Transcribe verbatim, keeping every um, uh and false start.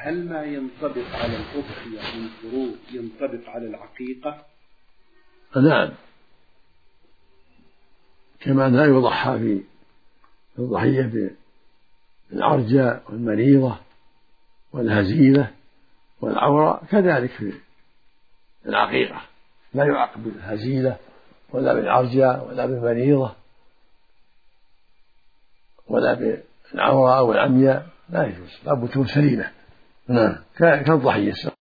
هل ما ينطبق على الأضحية من فروض ينطبق على العقيقة؟ نعم، كما لا يضحى في الضحية بالعرجاء والمريضة والهزيلة والعورة، كذلك في العقيقة لا يعاقب بالهزيلة ولا بالعرجاء ولا بالمريضة ولا بالعورة أو العمياء، لا يجوز، لا بد تكون سليمة. نعم، كالضحية.